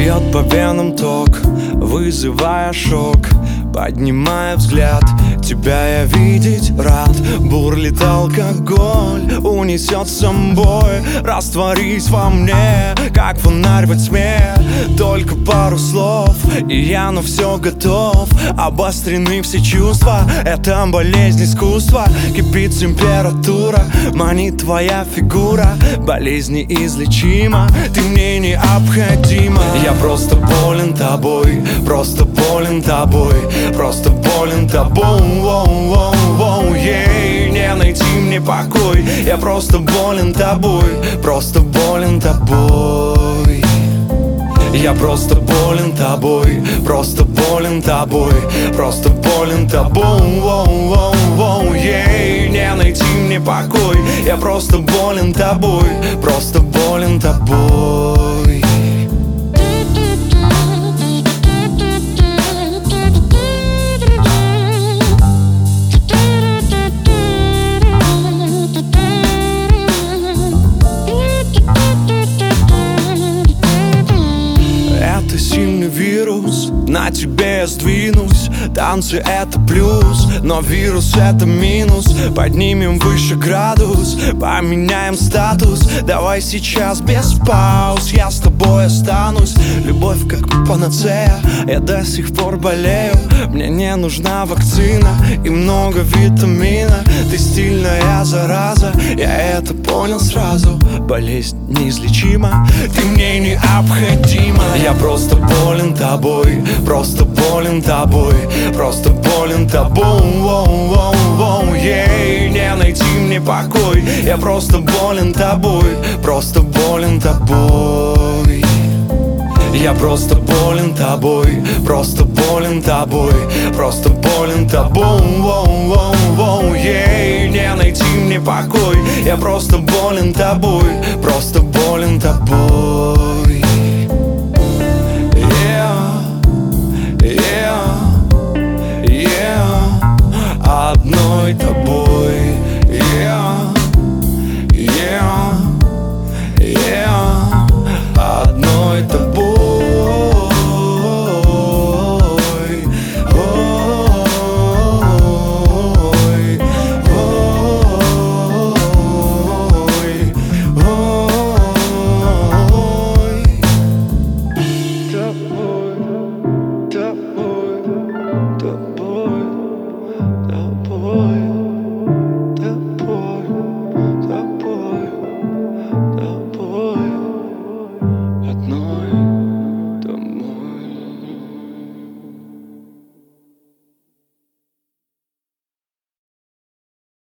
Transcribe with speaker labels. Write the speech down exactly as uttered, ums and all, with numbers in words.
Speaker 1: Бьет по венам ток, вызывая шок. Поднимая взгляд, тебя я видеть рад. Бурлит алкоголь, унесет с собой. Растворись во мне, как фонарь во тьме. Только пару слов, и я на все готов. Обострены все чувства, это болезнь искусства. Кипит температура, манит твоя фигура. Болезнь неизлечима, ты мне необходима. Я просто болен тобой, просто болен тобой. Просто болен тобой, yeah. Не найти мне покой. Я просто болен тобой, просто болен тобой. Я просто болен тобой, просто болен тобой. Просто болен тобой, yeah. Не найти мне покой. Я просто болен тобой, просто болен тобой. Сильный вирус, на тебе я сдвинусь. Танцы это плюс, но вирус это минус. Поднимем выше градус, поменяем статус. Давай сейчас без пауз, я с тобой останусь. Любовь как панацея, я до сих пор болею. Мне не нужна вакцина и много витамина. Ты стильная зараза, я это понял сразу. Болезнь неизлечима, ты мне необходима. Я просто болен тобой, просто болен тобой. Просто болен тобой, yeah. Не найти мне покой. Я просто болен тобой, просто болен тобой. Я просто болен тобой, просто болен тобой. Просто болен тобой, yeah. Не найти мне покой. Я просто болен тобой, просто болен тобой.